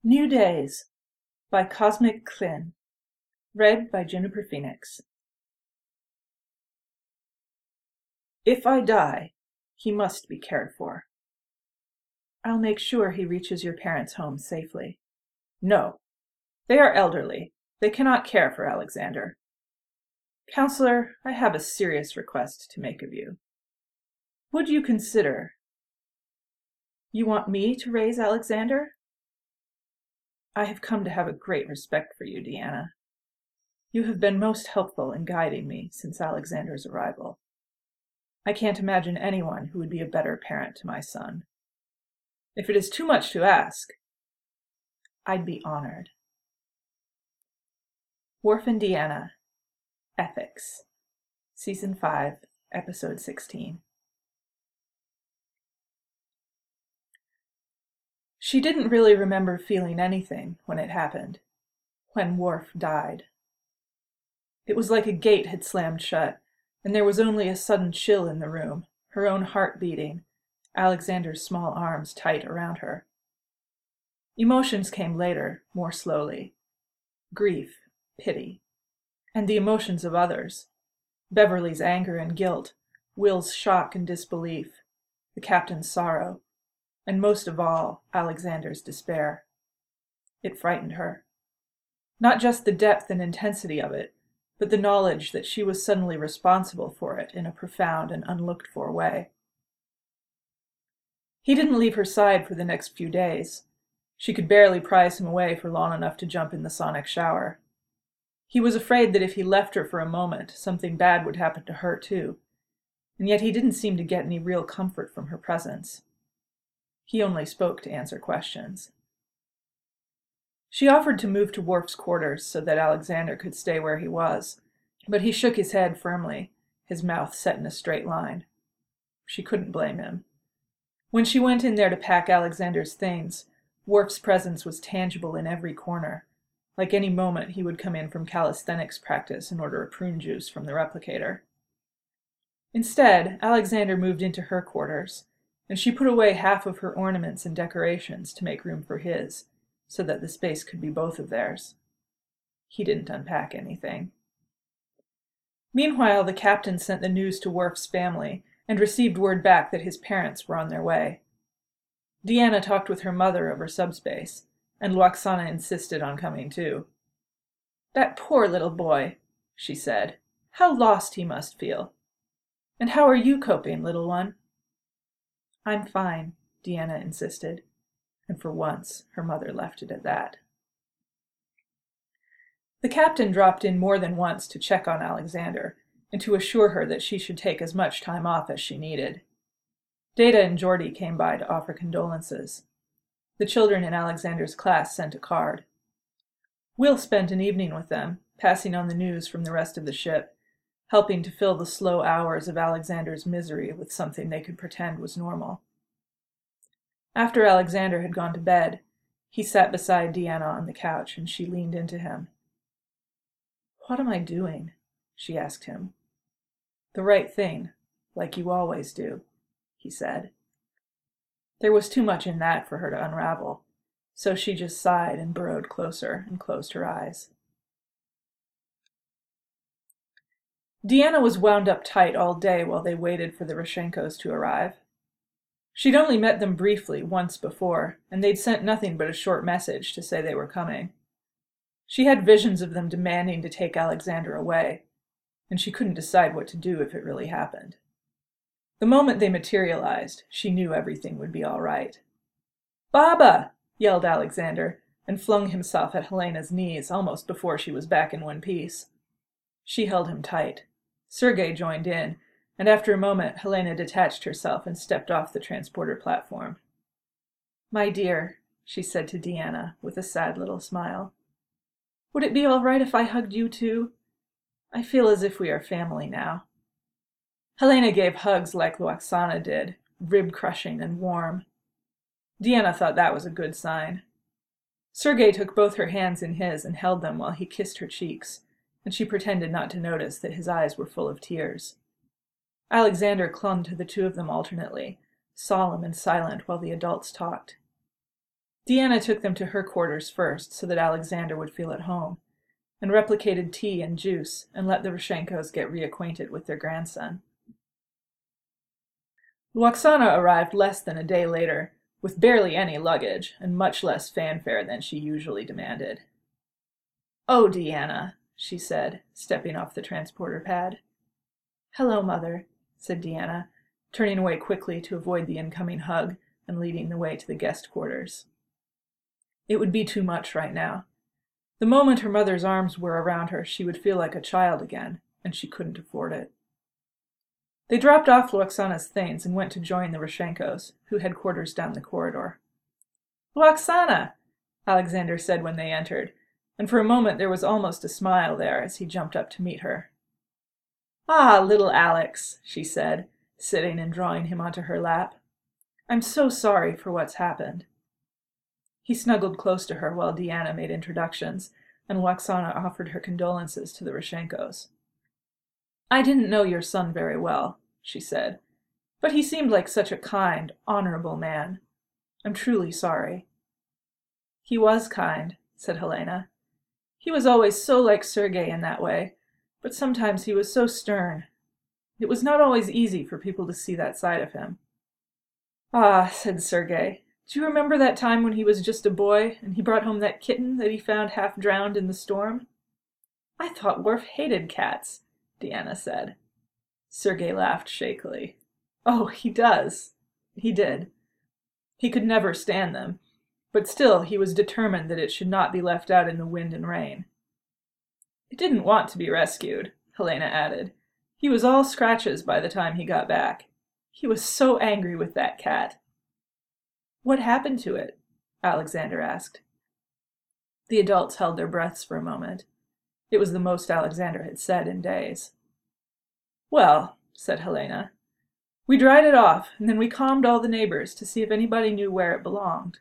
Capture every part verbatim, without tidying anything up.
New Days by Cosmic Clyn. Read by Juniper Phoenix. If I die, he must be cared for. I'll make sure he reaches your parents' home safely. No. They are elderly. They cannot care for Alexander. Counselor, I have a serious request to make of you. Would you consider... You want me to raise Alexander? I have come to have a great respect for you, Deanna. You have been most helpful in guiding me since Alexander's arrival. I can't imagine anyone who would be a better parent to my son. If it is too much to ask, I'd be honored. Worf and Deanna, Ethics, Season five, Episode sixteen. She didn't really remember feeling anything when it happened, when Worf died. It was like a gate had slammed shut, and there was only a sudden chill in the room, her own heart beating, Alexander's small arms tight around her. Emotions came later, more slowly. Grief, pity, and the emotions of others. Beverly's anger and guilt, Will's shock and disbelief, the captain's sorrow, and most of all, Alexander's despair. It frightened her. Not just the depth and intensity of it, but the knowledge that she was suddenly responsible for it in a profound and unlooked-for way. He didn't leave her side for the next few days. She could barely prise him away for long enough to jump in the sonic shower. He was afraid that if he left her for a moment, something bad would happen to her too, and yet he didn't seem to get any real comfort from her presence. He only spoke to answer questions. She offered to move to Worf's quarters so that Alexander could stay where he was, but he shook his head firmly, his mouth set in a straight line. She couldn't blame him. When she went in there to pack Alexander's things, Worf's presence was tangible in every corner. Like any moment he would come in from calisthenics practice and order a prune juice from the replicator. Instead, Alexander moved into her quarters, and she put away half of her ornaments and decorations to make room for his, so that the space could be both of theirs. He didn't unpack anything. Meanwhile, the captain sent the news to Worf's family and received word back that his parents were on their way. Deanna talked with her mother over subspace, and Lwaxana insisted on coming too. "That poor little boy," she said. "How lost he must feel. And how are you coping, little one?" "I'm fine," Deanna insisted, and for once her mother left it at that. The captain dropped in more than once to check on Alexander and to assure her that she should take as much time off as she needed. Data and Geordi came by to offer condolences. The children in Alexander's class sent a card. Will spent an evening with them, passing on the news from the rest of the ship, helping to fill the slow hours of Alexander's misery with something they could pretend was normal. After Alexander had gone to bed, he sat beside Deanna on the couch, and she leaned into him. "What am I doing?" she asked him. "The right thing, like you always do," he said. There was too much in that for her to unravel, so she just sighed and burrowed closer and closed her eyes. Deanna was wound up tight all day while they waited for the Rashenkos to arrive. She'd only met them briefly once before, and they'd sent nothing but a short message to say they were coming. She had visions of them demanding to take Alexander away, and she couldn't decide what to do if it really happened. The moment they materialized, she knew everything would be all right. "Baba!" yelled Alexander, and flung himself at Helena's knees almost before she was back in one piece. She held him tight. Sergei joined in, and after a moment Helena detached herself and stepped off the transporter platform. "My dear," she said to Deanna with a sad little smile, "would it be all right if I hugged you too? I feel as if we are family now." Helena gave hugs like Lwaxana did, rib-crushing and warm. Deanna thought that was a good sign. Sergei took both her hands in his and held them while he kissed her cheeks, and she pretended not to notice that his eyes were full of tears. Alexander clung to the two of them alternately, solemn and silent while the adults talked. Deanna took them to her quarters first so that Alexander would feel at home, and replicated tea and juice and let the Roshenkos get reacquainted with their grandson. Lwaxana arrived less than a day later, with barely any luggage and much less fanfare than she usually demanded. "Oh, Deanna," she said, stepping off the transporter pad. "Hello, Mother," said Deanna, turning away quickly to avoid the incoming hug and leading the way to the guest quarters. It would be too much right now. The moment her mother's arms were around her, she would feel like a child again, and she couldn't afford it. They dropped off Lwaxana's things and went to join the Roshenkos, who had quarters down the corridor. "Lwaxana!" Alexander said when they entered, and for a moment there was almost a smile there as he jumped up to meet her. "Ah, little Alex," she said, sitting and drawing him onto her lap. "I'm so sorry for what's happened." He snuggled close to her while Deanna made introductions, and Lwaxana offered her condolences to the Roshenkos. "I didn't know your son very well," she said, "but he seemed like such a kind, honorable man. I'm truly sorry." "He was kind," said Helena. "He was always so like Sergei in that way, but sometimes he was so stern. It was not always easy for people to see that side of him." "Ah," said Sergei, "do you remember that time when he was just a boy, and he brought home that kitten that he found half drowned in the storm?" "I thought Worf hated cats," Deanna said. Sergei laughed shakily. "Oh, he does. He did. He could never stand them, but still he was determined that it should not be left out in the wind and rain." "It didn't want to be rescued," Helena added. "He was all scratches by the time he got back. He was so angry with that cat." "What happened to it?" Alexander asked. The adults held their breaths for a moment. It was the most Alexander had said in days. "Well," said Helena, "we dried it off, and then we calmed all the neighbors to see if anybody knew where it belonged."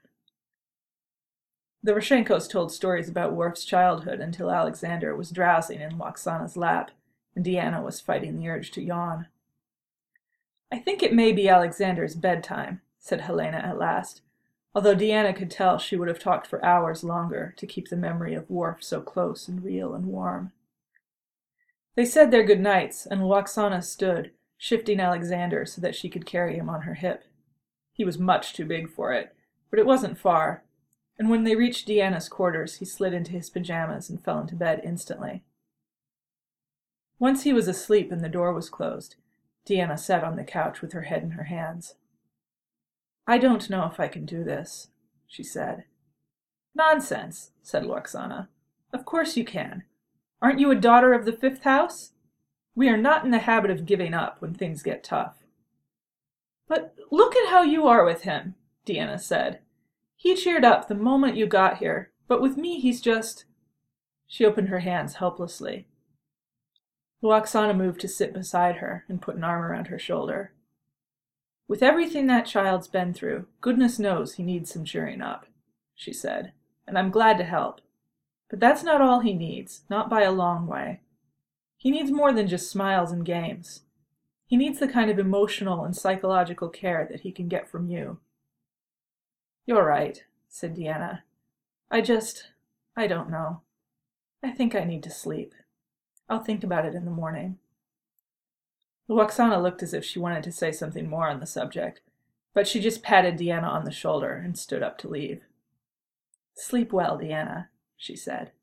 The Roshenkos told stories about Worf's childhood until Alexander was drowsing in Lwaxana's lap, and Deanna was fighting the urge to yawn. "I think it may be Alexander's bedtime," said Helena at last, although Deanna could tell she would have talked for hours longer to keep the memory of Worf so close and real and warm. They said their good nights, and Lwaxana stood, shifting Alexander so that she could carry him on her hip. He was much too big for it, but it wasn't far, and when they reached Deanna's quarters, he slid into his pajamas and fell into bed instantly. Once he was asleep and the door was closed, Deanna sat on the couch with her head in her hands. "I don't know if I can do this," she said. "Nonsense," said Lwaxana. "Of course you can. Aren't you a daughter of the fifth house? We are not in the habit of giving up when things get tough." "But look at how you are with him," Deanna said. "He cheered up the moment you got here, but with me he's just—" She opened her hands helplessly. Lwaxana moved to sit beside her and put an arm around her shoulder. "With everything that child's been through, goodness knows he needs some cheering up," she said, "and I'm glad to help. But that's not all he needs, not by a long way. He needs more than just smiles and games. He needs the kind of emotional and psychological care that he can get from you." "You're right," said Deanna. I just, I don't know. I think I need to sleep. I'll think about it in the morning." Lwaxana looked as if she wanted to say something more on the subject, but she just patted Deanna on the shoulder and stood up to leave. "Sleep well, Deanna," she said.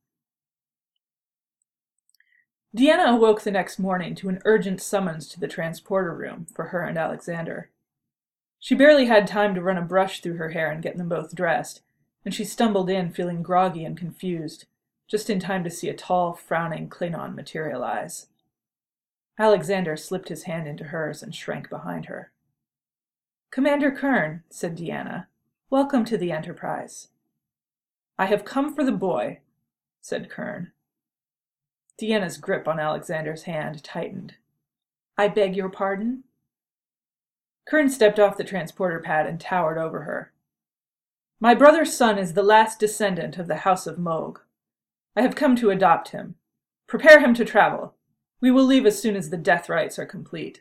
Deanna awoke the next morning to an urgent summons to the transporter room for her and Alexander. She barely had time to run a brush through her hair and get them both dressed, and she stumbled in feeling groggy and confused, just in time to see a tall, frowning Klingon materialize. Alexander slipped his hand into hers and shrank behind her. "Commander Kurn," said Deanna, "welcome to the Enterprise." "I have come for the boy," said Kurn. Deanna's grip on Alexander's hand tightened. "I beg your pardon?" Kurn stepped off the transporter pad and towered over her. "My brother's son is the last descendant of the House of Moog. I have come to adopt him. Prepare him to travel. We will leave as soon as the death rites are complete."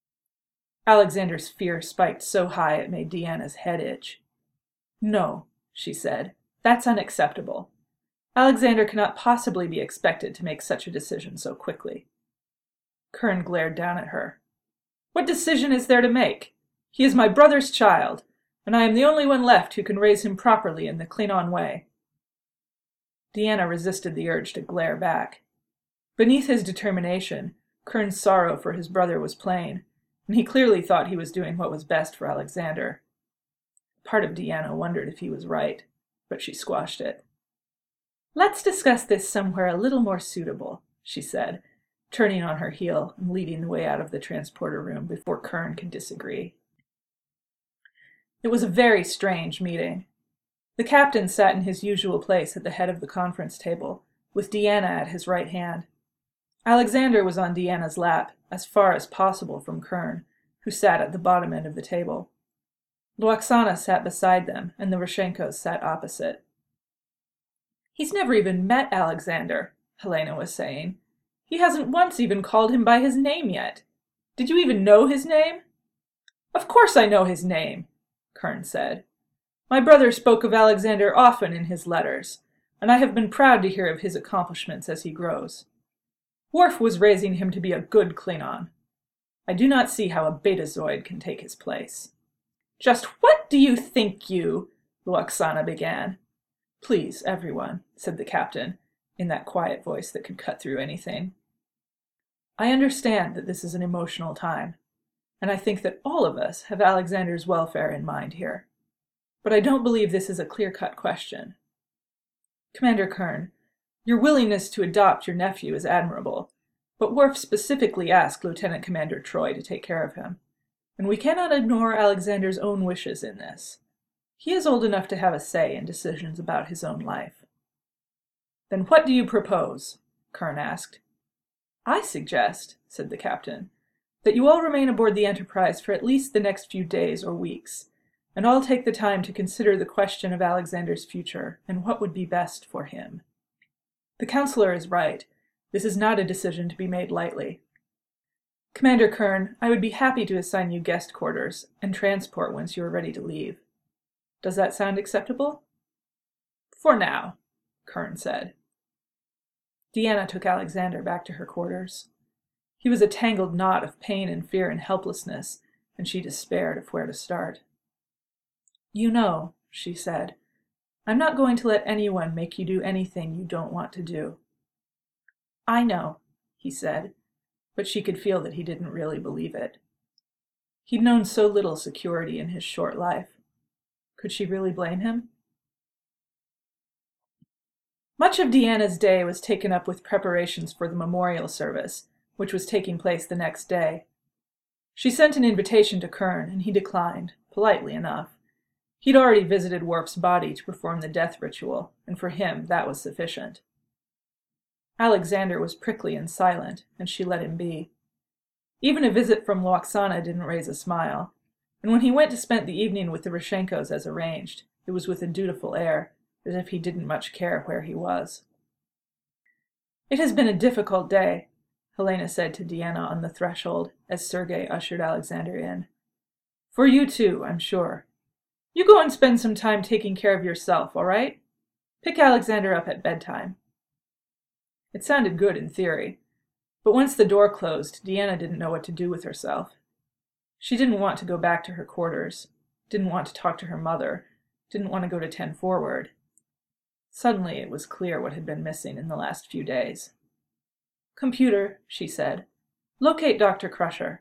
Alexander's fear spiked so high it made Deanna's head itch. "No," she said. "That's unacceptable. Alexander cannot possibly be expected to make such a decision so quickly." Kern glared down at her. "What decision is there to make? He is my brother's child, and I am the only one left who can raise him properly in the Klingon way." Deanna resisted the urge to glare back. Beneath his determination, Kern's sorrow for his brother was plain, and he clearly thought he was doing what was best for Alexander. Part of Deanna wondered if he was right, but she squashed it. "Let's discuss this somewhere a little more suitable," she said, turning on her heel and leading the way out of the transporter room before Kern could disagree. It was a very strange meeting. The captain sat in his usual place at the head of the conference table, with Deanna at his right hand. Alexander was on Deanna's lap, as far as possible from Kern, who sat at the bottom end of the table. Lwaxana sat beside them, and the Rashenkos sat opposite. "He's never even met Alexander," Helena was saying. "He hasn't once even called him by his name yet. Did you even know his name?" "Of course I know his name," Kern said. "My brother spoke of Alexander often in his letters, and I have been proud to hear of his accomplishments as he grows. Worf was raising him to be a good Klingon. I do not see how a Betazoid can take his place." "Just what do you think you—" Lwaxana began. "Please, everyone," said the captain, in that quiet voice that could cut through anything. "I understand that this is an emotional time, and I think that all of us have Alexander's welfare in mind here. But I don't believe this is a clear-cut question. Commander Kern, your willingness to adopt your nephew is admirable, but Worf specifically asked Lieutenant Commander Troi to take care of him, and we cannot ignore Alexander's own wishes in this. He is old enough to have a say in decisions about his own life." "Then what do you propose?" Kern asked. "I suggest," said the captain, "that you all remain aboard the Enterprise for at least the next few days or weeks, and all take the time to consider the question of Alexander's future and what would be best for him. The counselor is right. This is not a decision to be made lightly. Commander Kern, I would be happy to assign you guest quarters and transport once you are ready to leave. Does that sound acceptable?" "For now," Kern said. Deanna took Alexander back to her quarters. He was a tangled knot of pain and fear and helplessness, and she despaired of where to start. "You know," she said, "I'm not going to let anyone make you do anything you don't want to do." "I know," he said, but she could feel that he didn't really believe it. He'd known so little security in his short life. Could she really blame him? Much of Deanna's day was taken up with preparations for the memorial service, which was taking place the next day. She sent an invitation to Kern, and he declined, politely enough. He'd already visited Worf's body to perform the death ritual, and for him that was sufficient. Alexander was prickly and silent, and she let him be. Even a visit from Lwaxana didn't raise a smile, and when he went to spend the evening with the Rashenkos as arranged, it was with a dutiful air, as if he didn't much care where he was. "It has been a difficult day," Helena said to Deanna on the threshold as Sergei ushered Alexander in. "For you too, I'm sure. You go and spend some time taking care of yourself, all right? Pick Alexander up at bedtime." It sounded good in theory, but once the door closed, Deanna didn't know what to do with herself. She didn't want to go back to her quarters, didn't want to talk to her mother, didn't want to go to Ten Forward. Suddenly it was clear what had been missing in the last few days. "Computer," she said, "locate Doctor Crusher."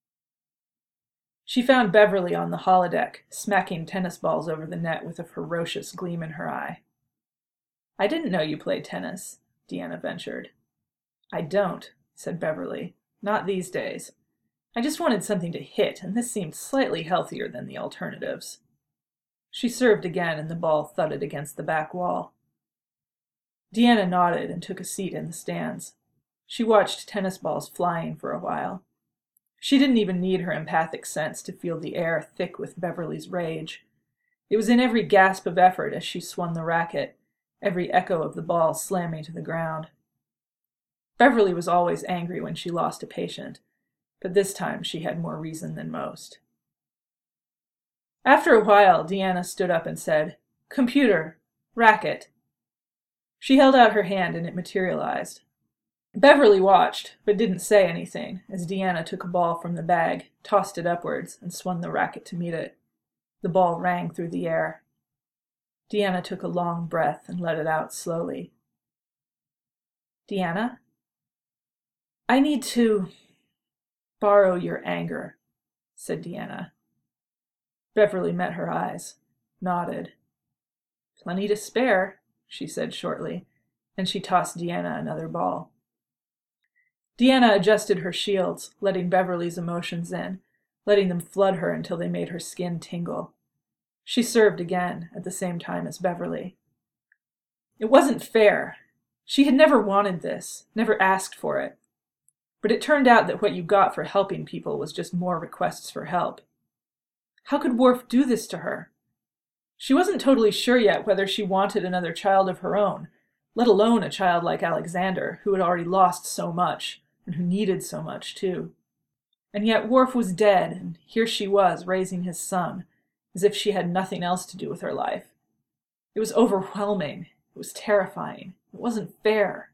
She found Beverly on the holodeck, smacking tennis balls over the net with a ferocious gleam in her eye. "I didn't know you played tennis," Deanna ventured. "I don't," said Beverly. "Not these days. I just wanted something to hit, and this seemed slightly healthier than the alternatives." She served again, and the ball thudded against the back wall. Deanna nodded and took a seat in the stands. She watched tennis balls flying for a while. She didn't even need her empathic sense to feel the air thick with Beverly's rage. It was in every gasp of effort as she swung the racket, every echo of the ball slamming to the ground. Beverly was always angry when she lost a patient, but this time she had more reason than most. After a while, Deanna stood up and said, Computer. Racket. She held out her hand and it materialized. Beverly watched, but didn't say anything, as Deanna took a ball from the bag, tossed it upwards, and swung the racket to meet it. The ball rang through the air. Deanna took a long breath and let it out slowly. Deanna? I need to borrow your anger, said Deanna. Beverly met her eyes, nodded. Plenty to spare, she said shortly, and she tossed Deanna another ball. Deanna adjusted her shields, letting Beverly's emotions in, letting them flood her until they made her skin tingle. She served again, at the same time as Beverly. It wasn't fair. She had never wanted this, never asked for it. But it turned out that what you got for helping people was just more requests for help. How could Worf do this to her? She wasn't totally sure yet whether she wanted another child of her own, let alone a child like Alexander, who had already lost so much, and who needed so much, too. And yet Worf was dead, and here she was, raising his son, as if she had nothing else to do with her life. It was overwhelming. It was terrifying. It wasn't fair.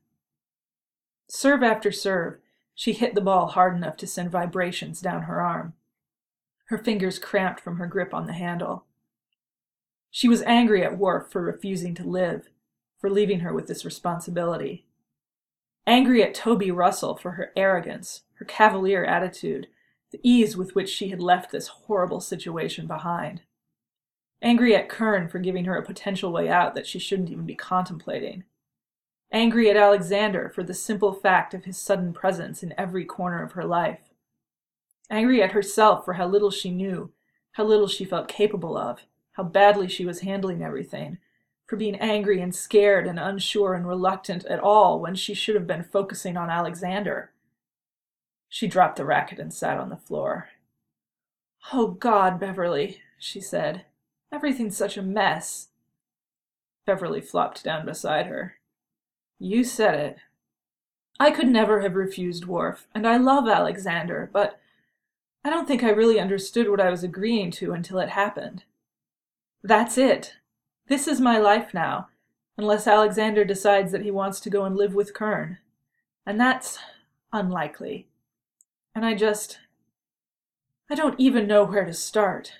Serve after serve, she hit the ball hard enough to send vibrations down her arm. Her fingers cramped from her grip on the handle. She was angry at Worf for refusing to live, for leaving her with this responsibility. Angry at Toby Russell for her arrogance, her cavalier attitude, the ease with which she had left this horrible situation behind. Angry at Kern for giving her a potential way out that she shouldn't even be contemplating. Angry at Alexander for the simple fact of his sudden presence in every corner of her life. Angry at herself for how little she knew, how little she felt capable of, how badly she was handling everything, for being angry and scared and unsure and reluctant at all when she should have been focusing on Alexander. She dropped the racket and sat on the floor. "Oh, God, Beverly," she said. "Everything's such a mess." Beverly flopped down beside her. "You said it. I could never have refused Worf, and I love Alexander, but I don't think I really understood what I was agreeing to until it happened. That's it. This is my life now, unless Alexander decides that he wants to go and live with Kern. And that's unlikely. And I just... I don't even know where to start."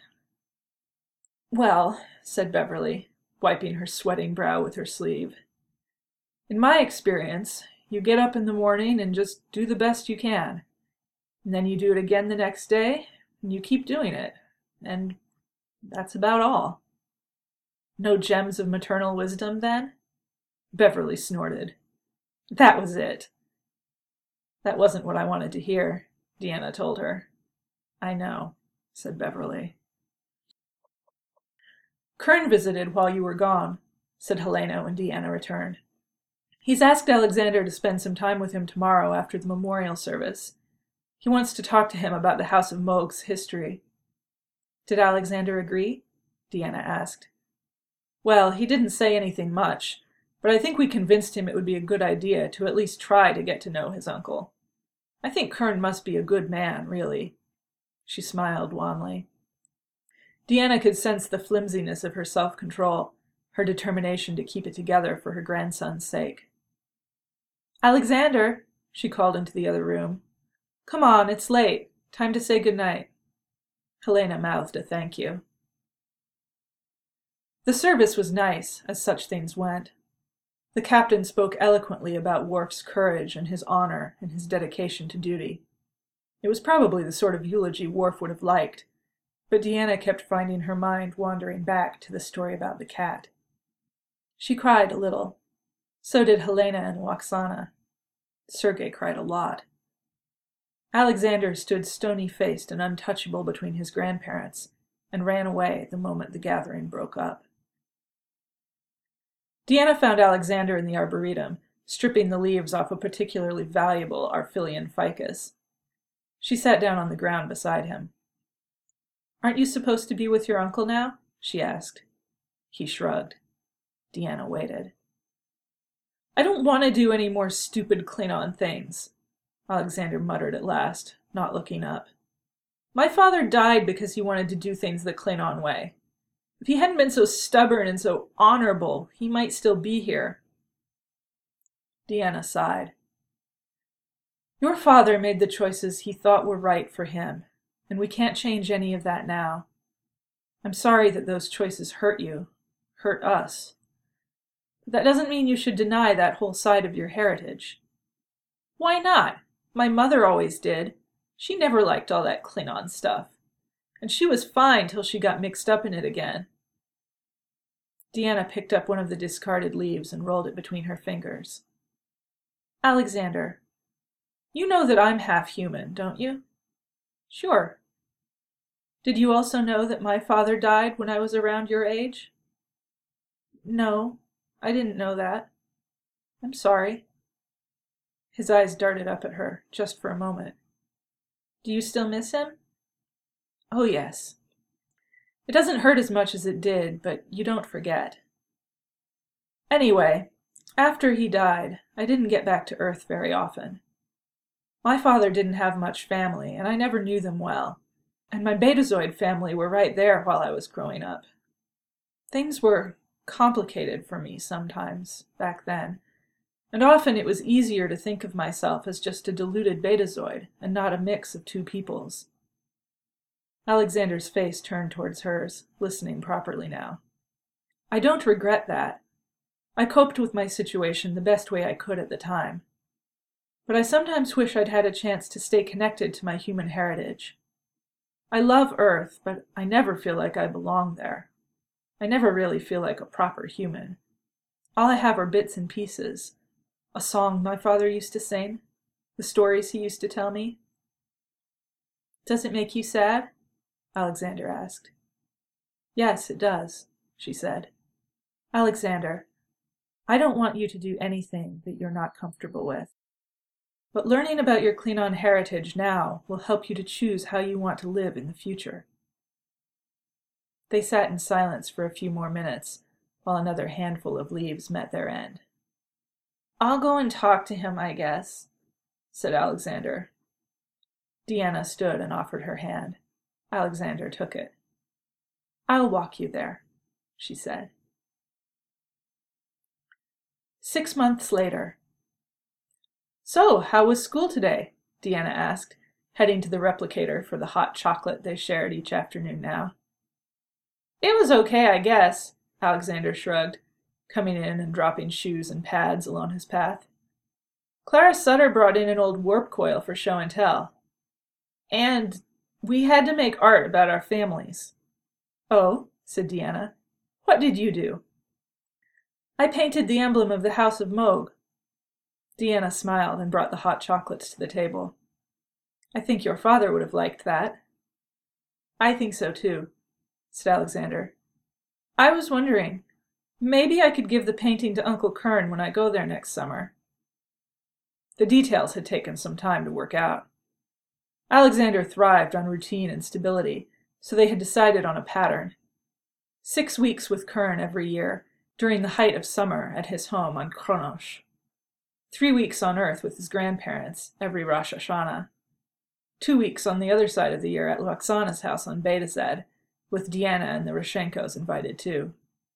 "Well," said Beverly, wiping her sweating brow with her sleeve, "in my experience, you get up in the morning and just do the best you can. And then you do it again the next day, and you keep doing it. And that's about all." "No gems of maternal wisdom, then?" Beverly snorted. "That was it." "That wasn't what I wanted to hear," Deanna told her. "I know," said Beverly. "Kern visited while you were gone," said Helena when Deanna returned. "He's asked Alexander to spend some time with him tomorrow after the memorial service. He wants to talk to him about the House of Moog's history." "Did Alexander agree?" Deanna asked. "Well, he didn't say anything much, but I think we convinced him it would be a good idea to at least try to get to know his uncle. I think Kern must be a good man, really." She smiled wanly. Deanna could sense the flimsiness of her self-control, her determination to keep it together for her grandson's sake. "Alexander," she called into the other room. "Come on, it's late. Time to say good night." Helena mouthed a thank you. The service was nice, as such things went. The captain spoke eloquently about Worf's courage and his honor and his dedication to duty. It was probably the sort of eulogy Worf would have liked, but Deanna kept finding her mind wandering back to the story about the cat. She cried a little. So did Helena and Lwaxana. Sergei cried a lot. Alexander stood stony-faced and untouchable between his grandparents, and ran away the moment the gathering broke up. Deanna found Alexander in the arboretum, stripping the leaves off a particularly valuable Arphilian ficus. She sat down on the ground beside him. "Aren't you supposed to be with your uncle now?" she asked. He shrugged. Deanna waited. "I don't want to do any more stupid Klingon things," Alexander muttered at last, not looking up. "My father died because he wanted to do things the Klingon way. If he hadn't been so stubborn and so honorable, he might still be here. Deanna sighed. Your father made the choices he thought were right for him, and we can't change any of that now. I'm sorry that those choices hurt you, hurt us. But that doesn't mean you should deny that whole side of your heritage. Why not? My mother always did. She never liked all that Klingon stuff. And she was fine till she got mixed up in it again. Deanna picked up one of the discarded leaves and rolled it between her fingers. Alexander, you know that I'm half human, don't you? Sure. Did you also know that my father died when I was around your age? No, I didn't know that. I'm sorry. His eyes darted up at her, just for a moment. Do you still miss him? Oh, yes. It doesn't hurt as much as it did, but you don't forget. Anyway, after he died, I didn't get back to Earth very often. My father didn't have much family, and I never knew them well, and my Betazoid family were right there while I was growing up. Things were complicated for me sometimes, back then, and often it was easier to think of myself as just a diluted Betazoid, and not a mix of two peoples. Alexander's face turned towards hers, listening properly now. I don't regret that. I coped with my situation the best way I could at the time. But I sometimes wish I'd had a chance to stay connected to my human heritage. I love Earth, but I never feel like I belong there. I never really feel like a proper human. All I have are bits and pieces. A song my father used to sing, the stories he used to tell me. Does it make you sad? Alexander asked. Yes, it does, she said. Alexander, I don't want you to do anything that you're not comfortable with. But learning about your Klingon heritage now will help you to choose how you want to live in the future. They sat in silence for a few more minutes, while another handful of leaves met their end. I'll go and talk to him, I guess, said Alexander. Deanna stood and offered her hand. Alexander took it. I'll walk you there, she said. Six months later. So, how was school today? Deanna asked, heading to the replicator for the hot chocolate they shared each afternoon now. It was okay, I guess, Alexander shrugged, coming in and dropping shoes and pads along his path. Clara Sutter brought in an old warp coil for show and tell. And we had to make art about our families. Oh, said Deanna. What did you do? I painted the emblem of the House of Moog. Deanna smiled and brought the hot chocolates to the table. I think your father would have liked that. I think so too, said Alexander. I was wondering, maybe I could give the painting to Uncle Kern when I go there next summer. The details had taken some time to work out. Alexander thrived on routine and stability, so they had decided on a pattern. Six weeks with Kern every year, during the height of summer at his home on Kronosh. Three weeks on Earth with his grandparents, every Rosh Hashanah. Two weeks on the other side of the year at Loxana's house on Betazed, with Deanna and the Rashenkos invited too.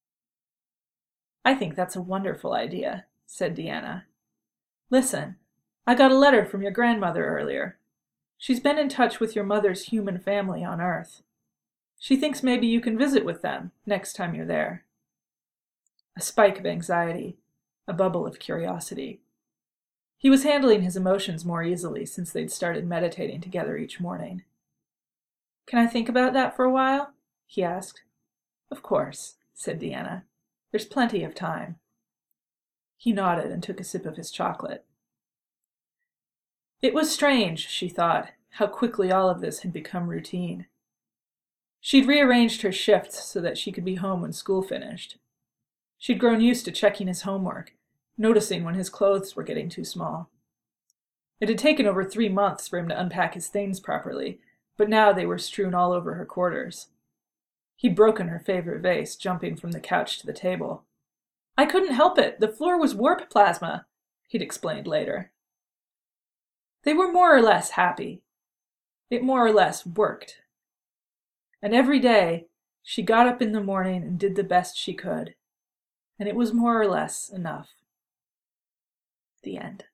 I think that's a wonderful idea, said Deanna. Listen, I got a letter from your grandmother earlier. She's been in touch with your mother's human family on Earth. She thinks maybe you can visit with them next time you're there. A spike of anxiety, a bubble of curiosity. He was handling his emotions more easily since they'd started meditating together each morning. Can I think about that for a while? He asked. Of course, said Deanna. There's plenty of time. He nodded and took a sip of his chocolate. It was strange, she thought, how quickly all of this had become routine. She'd rearranged her shifts so that she could be home when school finished. She'd grown used to checking his homework, noticing when his clothes were getting too small. It had taken over three months for him to unpack his things properly, but now they were strewn all over her quarters. He'd broken her favorite vase, jumping from the couch to the table. I couldn't help it. The floor was warp plasma, he'd explained later. They were more or less happy. It more or less worked. And every day, She got up in the morning and did the best she could, and it was more or less enough. The end.